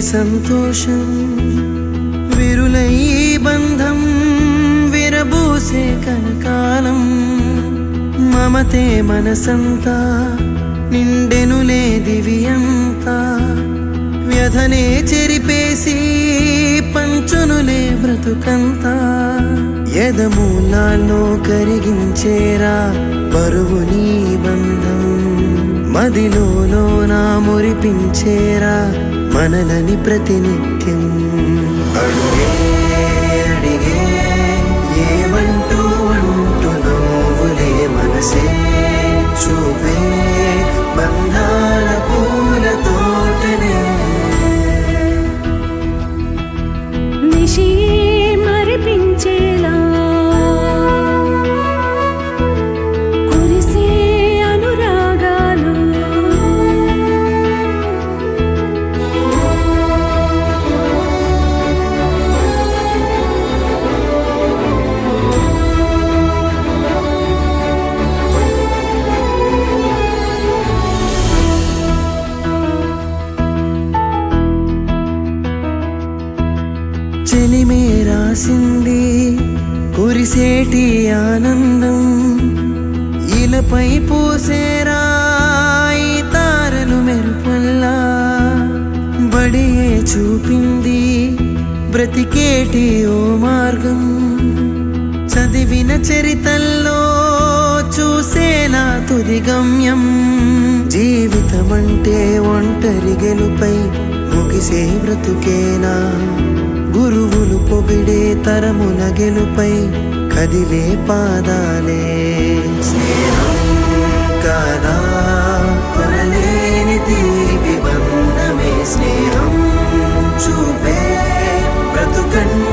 సంతోషం విరులై బంధం విరబూసే కనకాలం మమతే మనసంతా నిండెనులే దివ్యంతా వ్యధనే చెరిపేసి పంచునులే బ్రతుకంతా ఎదమూలాల్లో కరిగించేరా బరువు నీ బంధం మదిలోన మురిపించేరా మనలని ప్రతినిత్యం అడుగే అడిగే ఏమంటూ అంటూ నవ్వులే మనసే చూపే బంధాల పూల తోటనే నిశి మరిపించేలా కురిసే అనురాగాలు చెలిమే రాసింది కురిసేటి ఆనందం ఇలపై పూసేరా ఈ తారలు మెరుపుల్లా బడియే చూపింది బ్రతికేటి ఓ మార్గం చదివిన చరితల్లో చూసేలా తుది గమ్యం జీవితమంటే ఒంటరి గెలుపై ముగిసే బ్రతుకేనా గురువులు పొగిడే తరముల గెలుపై కదిలే పాదాలే స్నేహం కాదా కొనలేని తీపి బంధమే స్నేహం చూపే బ్రతుకన్